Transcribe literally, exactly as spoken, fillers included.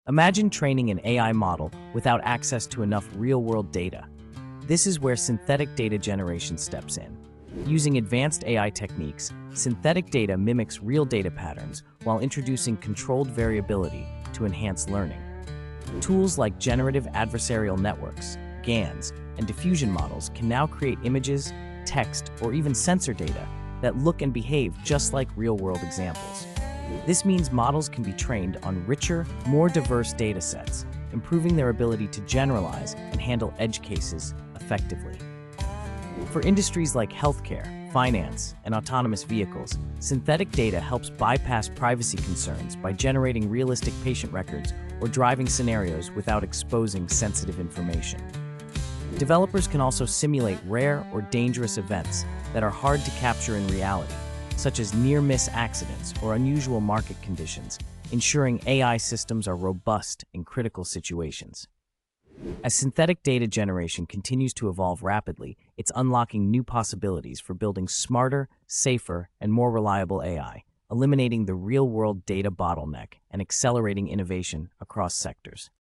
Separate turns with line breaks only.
Imagine training an A I model without access to enough real-world data. This is where synthetic data generation steps in. Using advanced A I techniques, synthetic data mimics real data patterns while introducing controlled variability to enhance learning. Tools like generative adversarial networks, GANs, and diffusion models can now create images, text, or even sensor data that look and behave just like real-world examples. This means models can be trained on richer, more diverse data sets, improving their ability to generalize and handle edge cases effectively. For industries like healthcare, finance, and autonomous vehicles, synthetic data helps bypass privacy concerns by generating realistic patient records or driving scenarios without exposing sensitive information. Developers can also simulate rare or dangerous events that are hard to capture in reality, such as near-miss accidents or unusual market conditions, ensuring A I systems are robust in critical situations. As synthetic data generation continues to evolve rapidly, it's unlocking new possibilities for building smarter, safer, and more reliable A I, eliminating the real-world data bottleneck and accelerating innovation across sectors.